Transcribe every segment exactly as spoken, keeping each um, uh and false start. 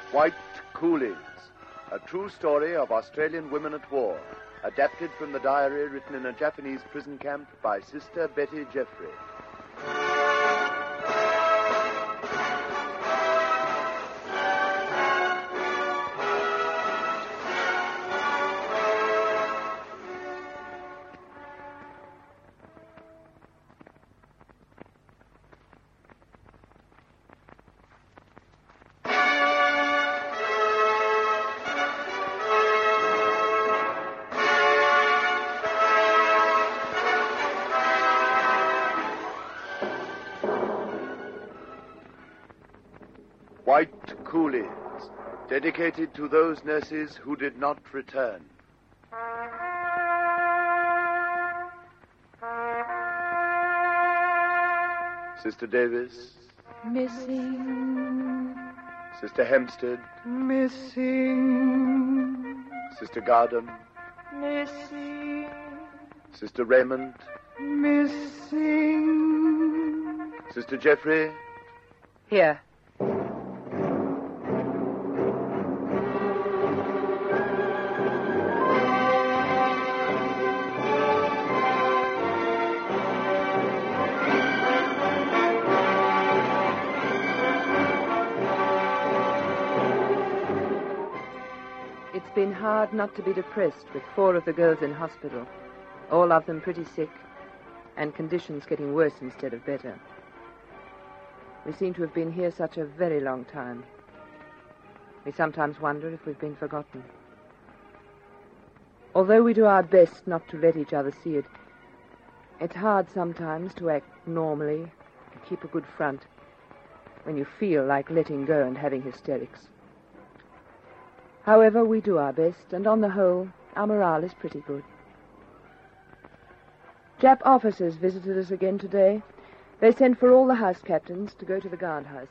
White Coolies, a true story of Australian women at war, adapted from the diary written in a Japanese prison camp by Sister Betty Jeffrey. White Coolies, dedicated to those nurses who did not return. Sister Davis. Missing. Sister Hempstead. Missing. Sister Garden. Missing. Sister Raymond. Missing. Sister Jeffrey. Here. It's been hard not to be depressed with four of the girls in hospital, all of them pretty sick, and conditions getting worse instead of better. We seem to have been here such a very long time. We sometimes wonder if we've been forgotten. Although we do our best not to let each other see it, it's hard sometimes to act normally and keep a good front when you feel like letting go and having hysterics. However, we do our best, and on the whole, our morale is pretty good. Jap officers visited us again today. They sent for all the house captains to go to the guardhouse.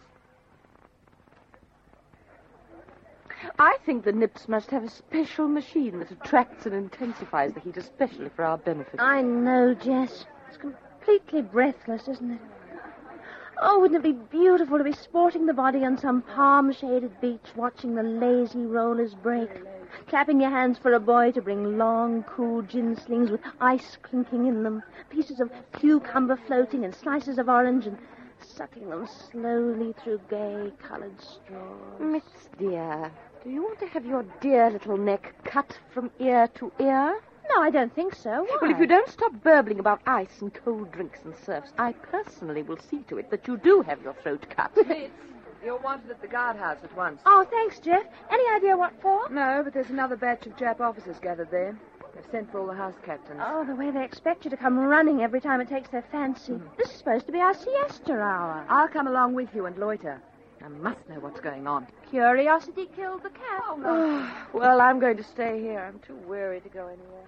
I think the Nips must have a special machine that attracts and intensifies the heat, especially for our benefit. I know, Jess. It's completely breathless, isn't it? Oh, wouldn't it be beautiful to be sporting the body on some palm-shaded beach, watching the lazy rollers break, clapping your hands for a boy to bring long, cool gin slings with ice clinking in them, pieces of cucumber floating and slices of orange, and sucking them slowly through gay-coloured straws. Miss dear, do you want to have your dear little neck cut from ear to ear? No, I don't think so. Why? Well, if you don't stop burbling about ice and cold drinks and surfs, I personally will see to it that you do have your throat cut. It's, you're wanted at the guardhouse at once. Oh, thanks, Jeff. Any idea what for? No, but there's another batch of Jap officers gathered there. They've sent for all the house captains. Oh, the way they expect you to come running every time it takes their fancy. Mm. This is supposed to be our siesta hour. I'll come along with you and loiter. I must know what's going on. Curiosity killed the cat. Oh, no. Well, I'm going to stay here. I'm too weary to go anywhere.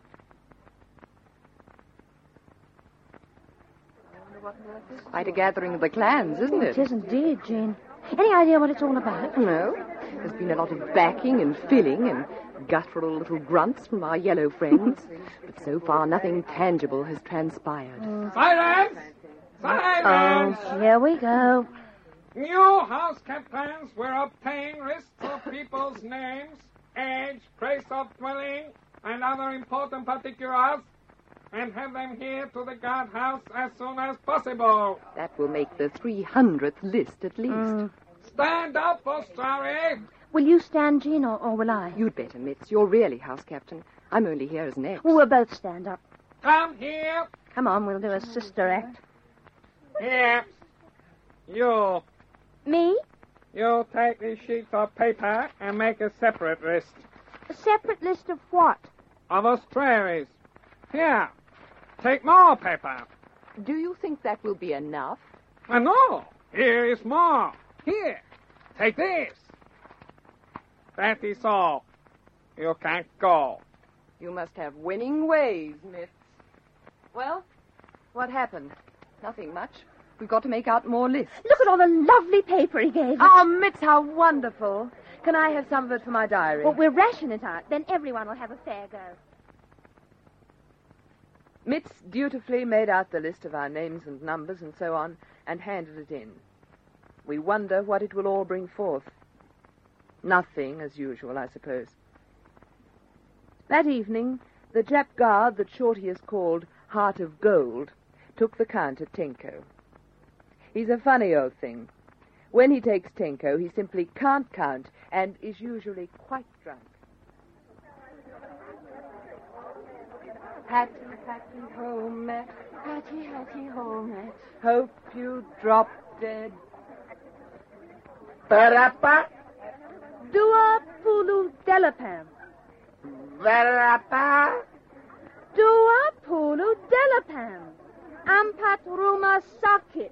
Quite a gathering of the clans, isn't it? It is indeed, Jane. Any idea what it's all about? No. There's been a lot of backing and filling and guttural little grunts from our yellow friends. But so far, nothing tangible has transpired. Mm. Silence! Silence! Oh, here we go. New house captains will obtain lists of people's names, age, place of dwelling, and other important particulars, and have them here to the guardhouse as soon as possible. That will make the three hundredth list at least. Mm. Stand up for Starry. Will you stand, Jean, or, or will I? You'd better, Mitz. You're really house captain. I'm only here as next. Well, we'll both stand up. Come here. Come on, we'll do a sister act. Here. You. Me? You take these sheets of paper and make a separate list. A separate list of what? Of Australians. Here. Take more paper. Do you think that will be enough? Uh, no. Here is more. Here. Take this. That is all. You can't go. You must have winning ways, Miss. Well, what happened? Nothing much. We've got to make out more lists. Look at all the lovely paper he gave us. Oh, Mitz, how wonderful. Can I have some of it for my diary? Well, we'll ration it out. Then everyone will have a fair go. Mitz dutifully made out the list of our names and numbers and so on and handed it in. We wonder what it will all bring forth. Nothing, as usual, I suppose. That evening, the Jap guard that Shorty has called Heart of Gold took the count at Tenko. He's a funny old thing. When he takes Tenko, he simply can't count and is usually quite drunk. Hattie, Hattie, home, Matt. Hattie, Hattie, home, Matt. Hope you drop dead. Barapa, Dua Pulu Delapam. Barapa, Dua Pulu Delapam. Ampat Ruma Sakit.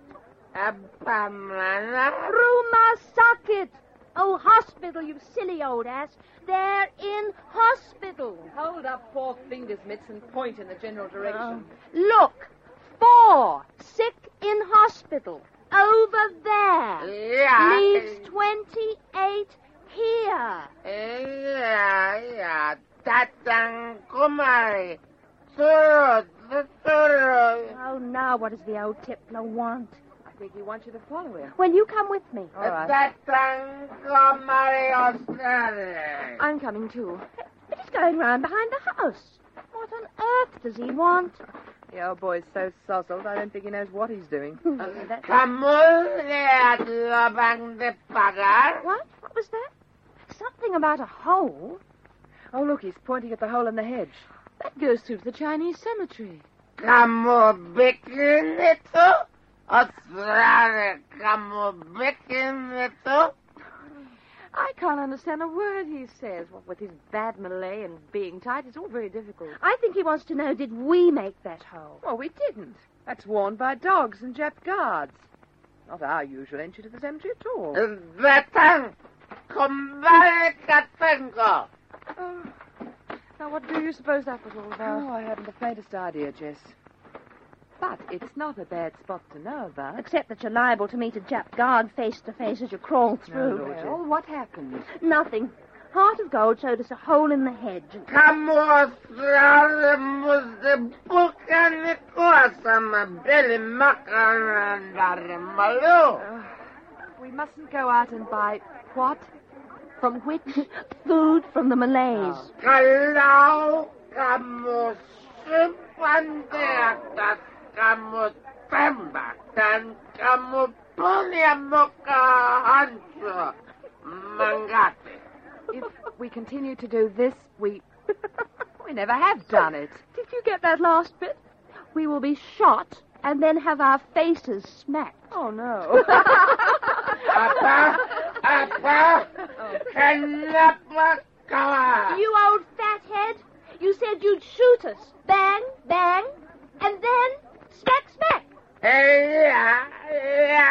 Apamana, Ruma Sakit. Oh, hospital, you silly old ass. They're in hospital. Hold up four fingers, Mitz, and point in the general direction. Look, four sick in hospital. Over there. yeah, Leaves twenty-eight here. yeah, yeah, Tatang Kumari, Suru, Suru, Oh, now what does the old Tipler want? I think he wants you to follow him. Well, you come with me. All right. Tatang Kumari Australia. I'm coming too. But he's going round behind the house. What on earth does he want? The old boy's so sozzled, I don't think he knows what he's doing. Kamul at Labang de Pagar. What? What was that? Something about a hole. Oh, look, he's pointing at the hole in the hedge. That goes through to the Chinese cemetery. Kamu bikin itu? Australia, kamu bikin itu? I can't understand a word he says. What with his bad Malay and being tight, it's all very difficult. I think he wants to know, did we make that hole? Well, we didn't. That's worn by dogs and Jap guards. Not our usual entry to the cemetery at all. Datang, kembali ke Tenko. Oh. Now, what do you suppose that was all about? Oh, I haven't the faintest idea, Jess. But it's not a bad spot to know about. Except that you're liable to meet a Jap guard face to face as you crawl through. No, no, Well, what happened? Nothing. Heart of Gold showed us a hole in the hedge. Kamu Australia mesti bukan itu sama beli makanan dari malu. Uh, we mustn't go out and buy what? From which? Food from the Malays. Kalau kamu simpan di atas, kamu tembak dan kamu punya muka hancur mengganti. If we continue to do this, we... we never have done it. Did you get that last bit? We will be shot and then have our faces smacked. Oh, no. Apa? Apa? Kenapa kau? You old fathead! You said you'd shoot us. Bang, bang, and then smack, smack. Iya, iya.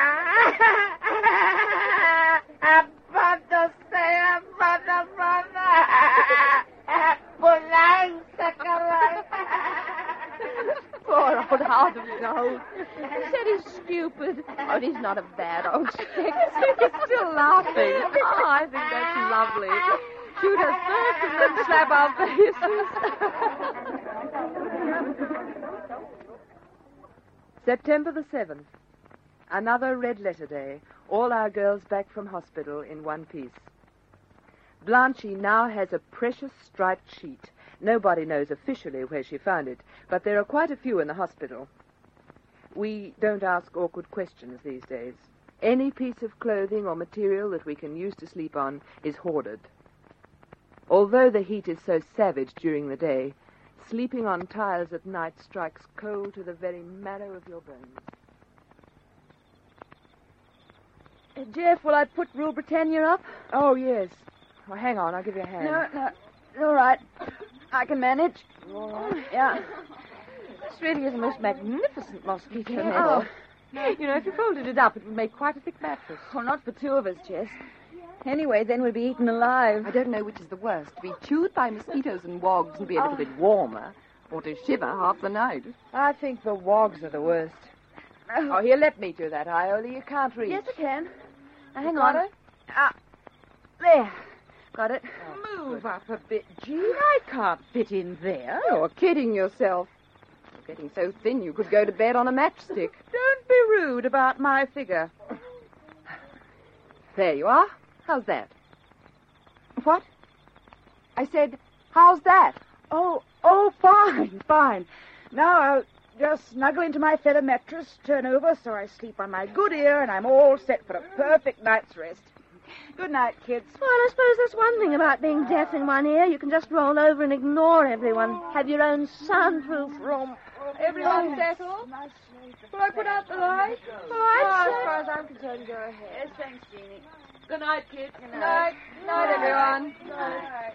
Apa tuh saya pada-pada? Pulang sekarang. Poor old Heart of Gold. He said he's stupid. Oh, he's not a bad old chick. He's still laughing. Oh, I think that's lovely. Shoot us first and then slap our faces. September the seventh. Another red letter day. All our girls back from hospital in one piece. Blanchie now has a precious striped sheet. Nobody knows officially where she found it, but there are quite a few in the hospital. We don't ask awkward questions these days. Any piece of clothing or material that we can use to sleep on is hoarded. Although the heat is so savage during the day, sleeping on tiles at night strikes cold to the very marrow of your bones. Uh, Jeff, will I put Rule Britannia up? Oh, yes. Oh, hang on, I'll give you a hand. No, no. All right. I can manage. All right. Yeah. This really is the most magnificent mosquito net. Oh. You know, if you folded it up, it would make quite a thick mattress. Oh, not for two of us, Jess. Anyway, then we'll be eaten alive. I don't know which is the worst, to be chewed by mosquitoes and wogs and be a little bit warmer, or to shiver half the night. I think the wogs are the worst. Oh, here, let me do that, Ioli. You can't reach. Yes, I can. Now, hang You on. got it? Ah, there. Got it. Move up a bit, Jean. I can't fit in there. You're kidding yourself. You're getting so thin you could go to bed on a matchstick. Don't be rude about my figure. There you are. How's that? What? I said, how's that? Oh, oh, fine, fine. Now I'll just snuggle into my feather mattress, turn over so I sleep on my good ear, and I'm all set for a perfect night's rest. Good night, kids. Well, I suppose that's one thing about being deaf in one ear. You can just roll over and ignore everyone. Have your own soundproof room. Everyone settled? Will I put out the light? All right, as far as I'm concerned, go ahead. Yes, thanks, Jeannie. Good night, kids. Good night. Good night, everyone. Good night.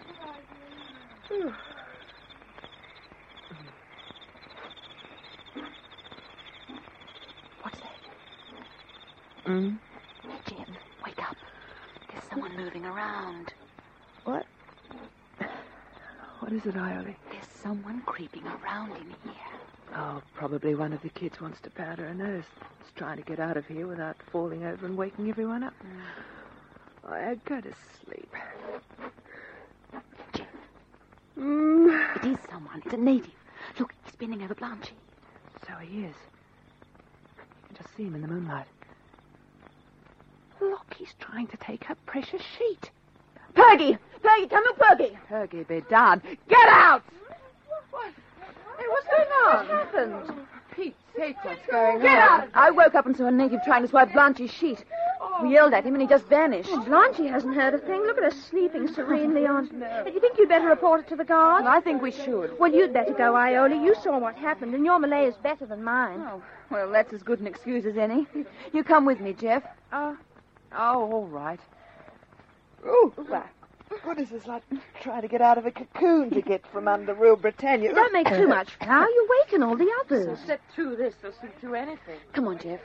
What's that? Mm? Hey, Jim, wake up. There's someone moving around. What? What is it, Iole? There's someone creeping around in here. Oh, probably one of the kids wants to powder her nose. It's trying to get out of here without falling over and waking everyone up. Mm. I go to sleep. Jim. Mm. It is someone. It's a native. Look, he's bending over Blanche. So he is. You can just see him in the moonlight. Look, he's trying to take her precious sheet. Peggy! Peggy, come on, Peggy! Peggy, be darned. Get out! What? Hey, what's going on? What happened? Pete's sake, what's going Get on? out! I woke up and saw a native trying to swipe Blanche's sheet. We yelled at him and he just vanished. Oh, Blanche hasn't heard a thing. Look at her sleeping serenely on. Do you think you'd better report it to the guard? I think we should. Well, you'd better go, Iole. You saw what happened, and your Malay is better than mine. Oh, well, that's as good an excuse as any. You come with me, Jeff. Oh, oh, all right. Oh, my goodness, it's like trying to get out of a cocoon to get from under Rule Britannia. Don't make too much flour. You waken all the others. So step through this or slip through anything. Come on, Jeff.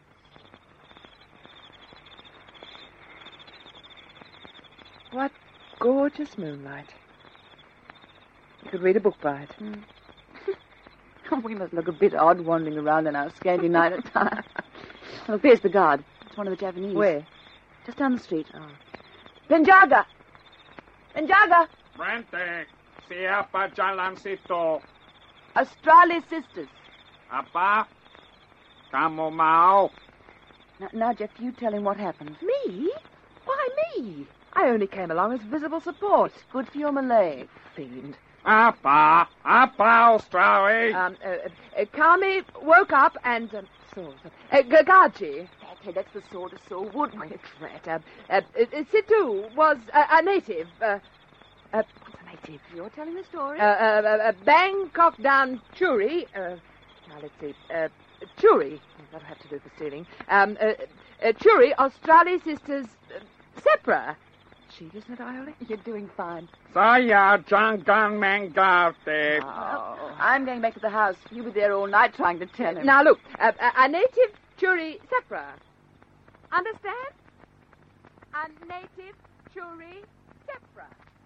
What gorgeous moonlight. You could read a book by it. Mm. We must look a bit odd wandering around in our scanty night attire. Look, there's the guard. It's one of the Japanese. Where? Just down the street. Oh. Penjaga! Penjaga! Frente, siapa jalan situ? Australia Sisters. Apa? Kamu mau? Now, now, Jeff, you tell him what happened. Me? Why me? I only came along as visible support. Good for your Malay. Fiend. Apa? Apa, Australia? Um, uh, uh, Kami woke up and... Um, saw... Uh, Gagaji. Okay, that's the sort of soul wood. Wait, rat. Uh, uh, uh, Situ was uh, a native. Uh, uh, What's a native? You're telling the story? uh, uh, uh, uh, Bangkok down Churi. Uh, now, let's see. Uh, Churi. That'll have to do for stealing. Um, uh, uh, Churi, Australia Sisters, uh, Sepra. She, isn't it, Iole? You're doing fine. Saya jangan mengerti. Oh. I'm going back to the house. You were there all night trying to tell him. Now, look. Uh, a, a native Churi Sepra. Understand? A native Churi Sepra.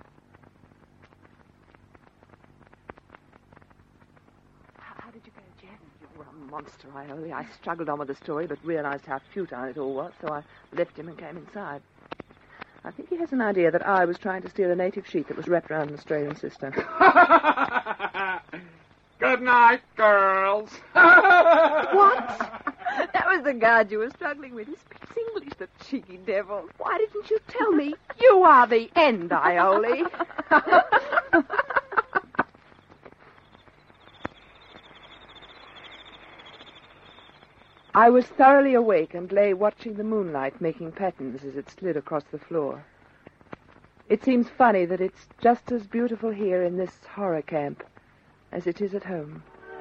How did you go, Jeff? You're a monster, Iole. I struggled on with the story, but realized how futile it all was, so I left him and came inside. I think he has an idea that I was trying to steal a native sheet that was wrapped around an Australian sister. Good night, girls. What? That was the guard you were struggling with. He speaks English, the cheeky devil. Why didn't you tell me? You are the end, Iole. I was thoroughly awake and lay watching the moonlight making patterns as it slid across the floor. It seems funny that it's just as beautiful here in this horror camp as it is at home.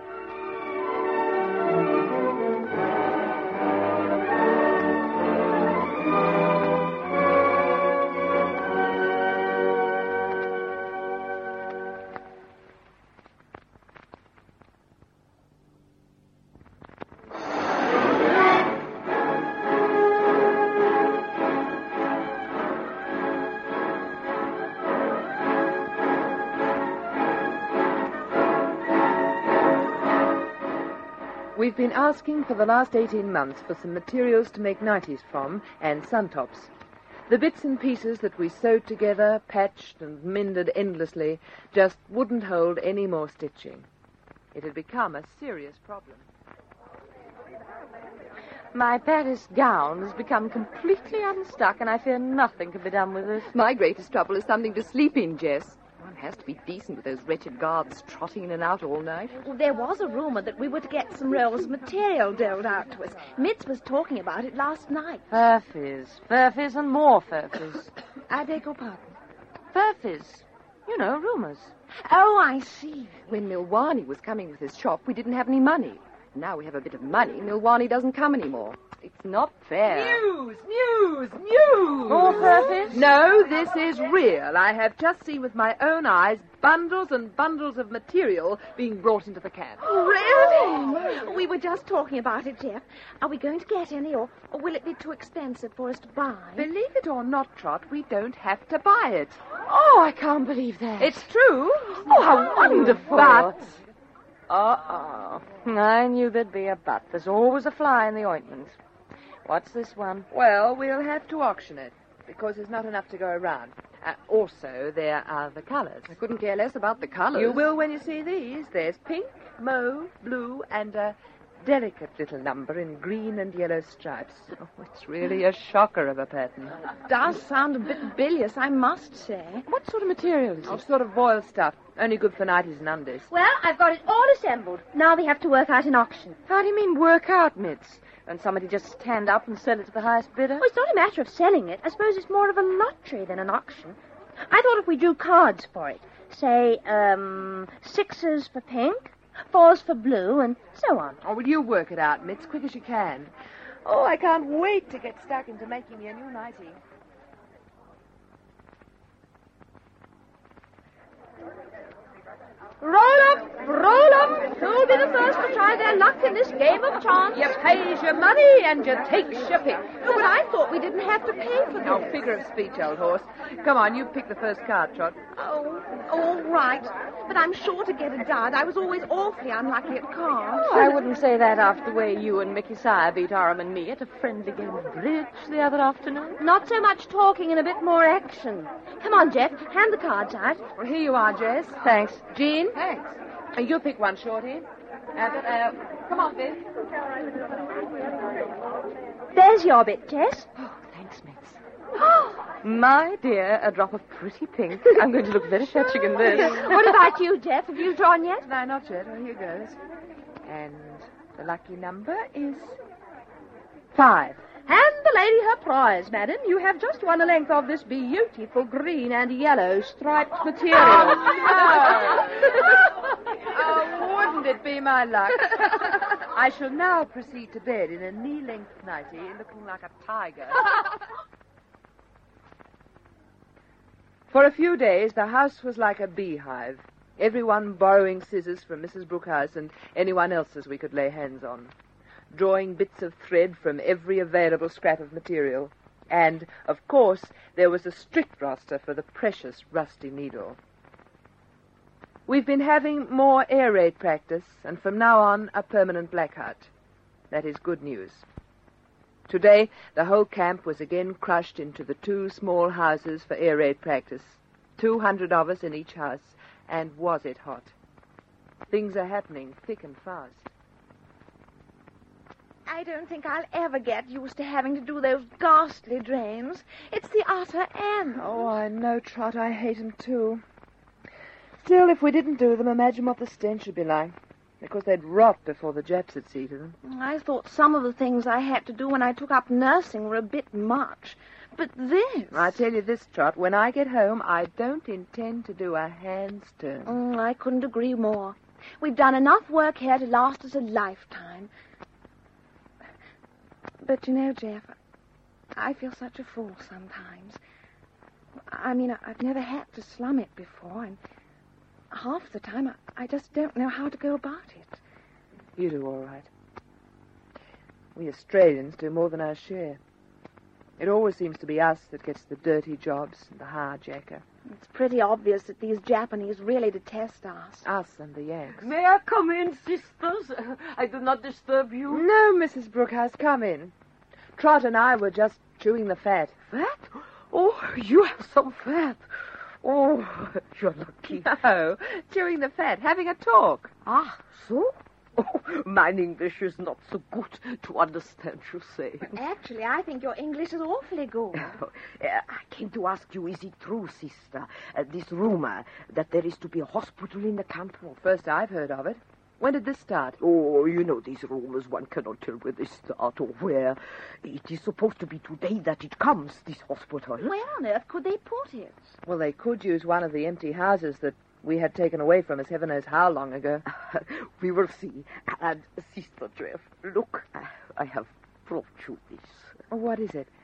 We've been asking for the last eighteen months for some materials to make nighties from and suntops. The bits and pieces that we sewed together, patched and mended endlessly, just wouldn't hold any more stitching. It had become a serious problem. My Paris gown has become completely unstuck, and I fear nothing can be done with it. My greatest trouble is something to sleep in, Jess. One has to be decent with those wretched guards trotting in and out all night. Well, there was a rumour that we were to get some rolls of material doled out to us. Mitz was talking about it last night. Furfies, furfies and more furfies. I beg your pardon. Furfies. You know, rumours. Oh, I see. When Milwani was coming with his shop, we didn't have any money. Now we have a bit of money, Milwani doesn't come anymore. It's not fair. News, news, news! More furfies? No, this is real. I have just seen with my own eyes bundles and bundles of material being brought into the camp. Really? We were just talking about it, Jeff. Are we going to get any, or, or will it be too expensive for us to buy? Believe it or not, Trot, we don't have to buy it. Oh, I can't believe that. It's true. Oh, how wonderful. But... Uh-oh. I knew there'd be a but. There's always a fly in the ointment. What's this one? Well, we'll have to auction it, because there's not enough to go around. Uh, also, there are the colours. I couldn't care less about the colours. You will when you see these. There's pink, mauve, blue, and a delicate little number in green and yellow stripes. Oh, it's really a shocker of a pattern. It does sound a bit bilious, I must say. What sort of material is Oh, it? sort of voile stuff. Only good for nighties and undies. Well, I've got it all assembled. Now we have to work out an auction. How do you mean work out, Mitz? And somebody just stand up and sell it to the highest bidder? Well, it's not a matter of selling it. I suppose it's more of a lottery than an auction. I thought if we drew cards for it, say, um, sixes for pink, fours for blue, and so on. Oh, will you work it out, Mitz, quick as you can? Oh, I can't wait to get stuck into making me a new nightie. Roll up, roll up. Who'll be the first to try their luck in this game of chance? You pays your money and you takes your pick. Oh, but I thought we didn't have to pay for this. No, figure of speech, old horse. Come on, you pick the first card, Trot. Oh, all right. But I'm sure to get a dud. I was always awfully unlucky at cards. Oh, I wouldn't say that after the way you and Mickey Sire beat Aram and me at a friendly game of bridge the other afternoon. Not so much talking and a bit more action. Come on, Jeff. Hand the cards out. Well, here you are, Jess. Thanks. Jean? Thanks. Uh, you pick one, Shorty. And, uh, come on, Biff. There's your bit, Jess. Oh, thanks, Mitz. My dear, a drop of pretty pink. I'm going to look very fetching in this. What about you, Jeff? Have you drawn yet? No, not yet. Well, here goes. And the lucky number is five. Hand the lady her prize, madam. You have just won a length of this beautiful green and yellow striped material. Oh, oh, wouldn't it be my luck? I shall now proceed to bed in a knee-length nightie, looking like a tiger. For a few days, the house was like a beehive. Everyone borrowing scissors from Missus Brookhouse and anyone else's we could lay hands on. Drawing bits of thread from every available scrap of material. And, of course, there was a strict roster for the precious rusty needle. We've been having more air raid practice, and from now on, a permanent blackout. That is good news. Today, the whole camp was again crushed into the two small houses for air raid practice. Two hundred of us in each house, and was it hot. Things are happening thick and fast. I don't think I'll ever get used to having to do those ghastly drains. It's the utter end. Oh, I know, Trot. I hate them, too. Still, if we didn't do them, imagine what the stench would be like. Because they'd rot before the Japs had seen to them. I thought some of the things I had to do when I took up nursing were a bit much. But this... I tell you this, Trot. When I get home, I don't intend to do a hand's turn. Mm, I couldn't agree more. We've done enough work here to last us a lifetime. But, you know, Jeff, I feel such a fool sometimes. I mean, I've never had to slum it before, and half the time I, I just don't know how to go about it. You do all right. We Australians do more than our share. It always seems to be us that gets the dirty jobs and the hijacker. It's pretty obvious that these Japanese really detest us. Us and the Yanks. May I come in, sisters? I do not disturb you. No, Missus Brookhouse, come in. Trot and I were just chewing the fat. Fat? Oh, you have some fat. Oh, you're lucky. No, chewing the fat, having a talk. Ah, so? Oh, mine English is not so good to understand, you say. Actually, I think your English is awfully good. Uh, I came to ask you, is it true, sister, uh, this rumor that there is to be a hospital in the camp? Well, first I've heard of it. When did this start? Oh, you know these rumors. One cannot tell where they start or where. It is supposed to be today that it comes, this hospital. Where on earth could they put it? Well, they could use one of the empty houses that we had taken away from us heaven knows how long ago. We will see. And, Sister Jeff, look, I have brought you this. What is it?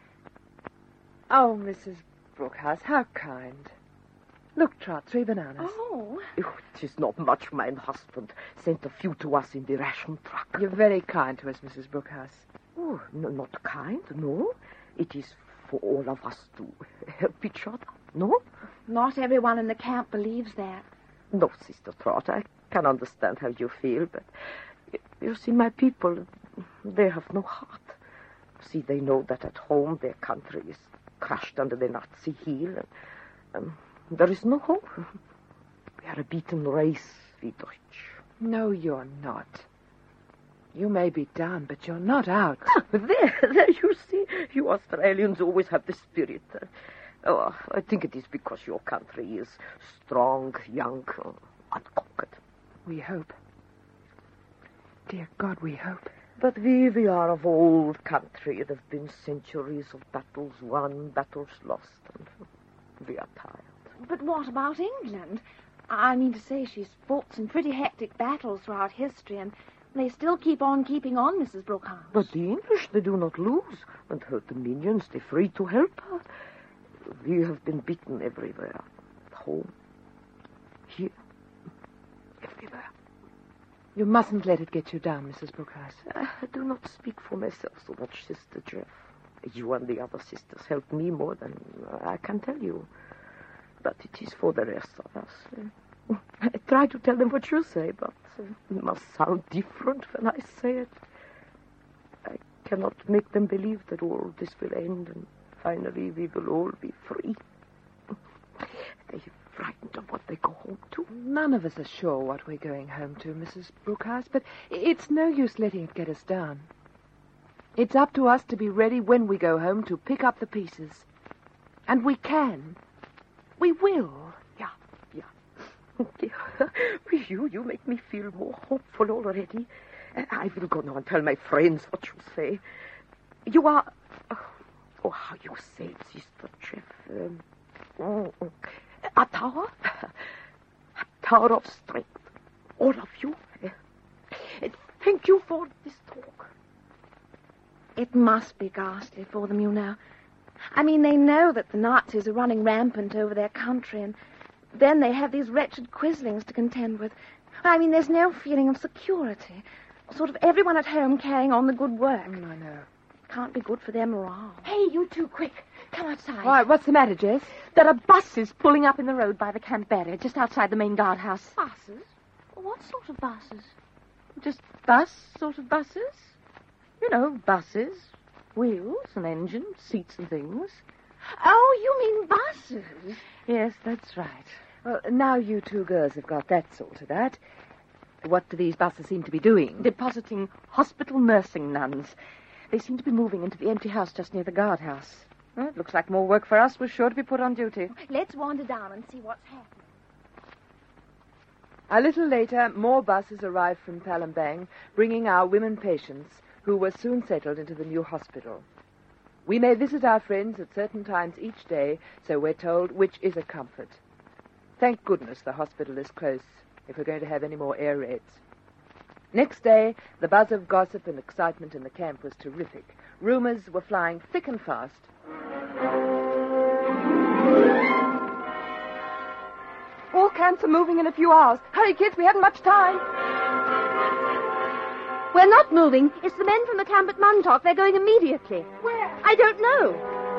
Oh, Missus Brookhouse, how kind. Look, Trot, three bananas. Oh. Oh, it is not much. My husband sent a few to us in the ration truck. You're very kind to us, Missus Brookhouse. Oh, no, not kind, no. It is for all of us to help each other, no? Not everyone in the camp believes that. No, Sister Trot, I can understand how you feel, but you see, my people, they have no heart. See, they know that at home their country is crushed under the Nazi heel, and um, there is no hope. We are a beaten race, we Deutsch. No, you're not. You may be down, but you're not out. there, there, you see, you Australians always have the spirit. Uh, oh, I think it is because your country is strong, young, uh, unconquered. We hope. Dear God, we hope. But we, we are of old country. There have been centuries of battles won, battles lost, and we are tired. But what about England? I mean to say, she's fought some pretty hectic battles throughout history, and they still keep on keeping on, Missus Brookhouse. But the English, they do not lose, and her dominions, they're free to help her. We have been beaten everywhere. At home, here, everywhere. You mustn't let it get you down, Missus Brookhouse. I do not speak for myself so much, Sister Jeff. You and the other sisters help me more than I can tell you. But it is for the rest of us. I try to tell them what you say, but it must sound different when I say it. I cannot make them believe that all this will end, and finally we will all be free. They're frightened of what they go home to. None of us are sure what we're going home to, Missus Brookhouse, but it's no use letting it get us down. It's up to us to be ready when we go home to pick up the pieces. And we can. We will. Yeah, yeah. you, you make me feel more hopeful already. I will go now and tell my friends what you say. You are... Oh, how you say it, Sister Jeff. Um, oh, a tower? A tower of strength. All of you. Thank you for this talk. It must be ghastly for them, you know. I mean, they know that the Nazis are running rampant over their country, and then they have these wretched quislings to contend with. I mean, there's no feeling of security. Sort of everyone at home carrying on the good work. Mm, I know. Can't be good for their morale. Hey, you two, quick. Come outside. Why, what's the matter, Jess? There are buses pulling up in the road by the camp barrier, just outside the main guardhouse. Buses? What sort of buses? Just bus sort of buses. You know, buses. Wheels and engines, seats and things. Oh, you mean buses? Yes, that's right. Well, now you two girls have got that sorted out. What do these buses seem to be doing? Depositing hospital nursing nuns. They seem to be moving into the empty house just near the guardhouse. Well, it looks like more work for us. We're sure to be put on duty. Let's wander down and see what's happening. A little later, more buses arrived from Palembang, bringing our women patients, who were soon settled into the new hospital. We may visit our friends at certain times each day, so we're told, which is a comfort. Thank goodness the hospital is close, if we're going to have any more air raids. Next day, the buzz of gossip and excitement in the camp was terrific. Rumors were flying thick and fast. All camps are moving in a few hours. Hurry, kids, we haven't much time. We're not moving. It's the men from the camp at Muntok. They're going immediately. Where? I don't know.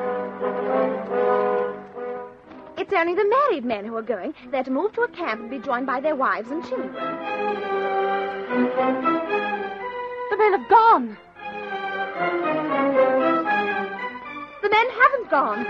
It's only the married men who are going. They're to move to a camp and be joined by their wives and children. The men have gone. The men haven't gone.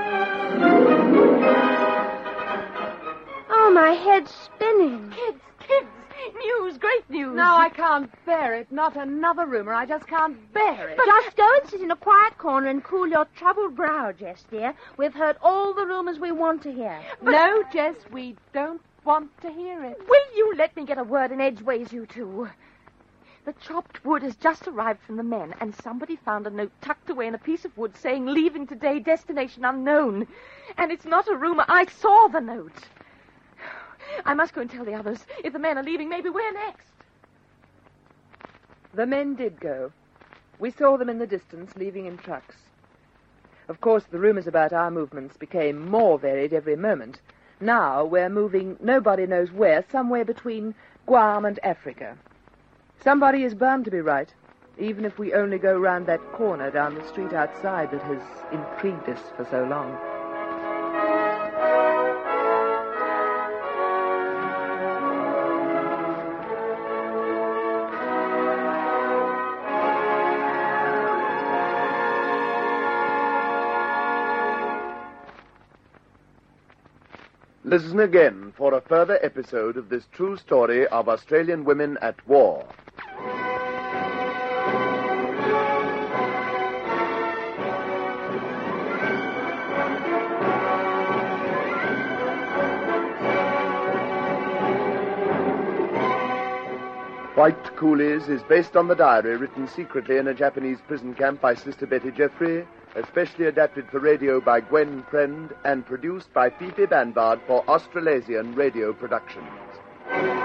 Oh, my head's spinning. Kids, kids, Great news, great news. No, I can't bear it. Not another rumor. I just can't bear it. Just go and sit in a quiet corner and cool your troubled brow, Jess, dear. We've heard all the rumors we want to hear. No, Jess, we don't want to hear it. Will you let me get a word in edgeways, you two? The chopped wood has just arrived from the men, and somebody found a note tucked away in a piece of wood saying, leaving today, destination unknown. And it's not a rumor. I saw the note. I must go and tell the others. If the men are leaving, maybe we're next. The men did go. We saw them in the distance, leaving in trucks. Of course, the rumors about our movements became more varied every moment. Now we're moving nobody knows where, somewhere between Guam and Africa. Somebody is bound to be right, even if we only go round that corner down the street outside that has intrigued us for so long. Listen again for a further episode of this true story of Australian women at war. White Coolies is based on the diary written secretly in a Japanese prison camp by Sister Betty Jeffrey, especially adapted for radio by Gwen Friend, and produced by Fifi Banbard for Australasian Radio Productions.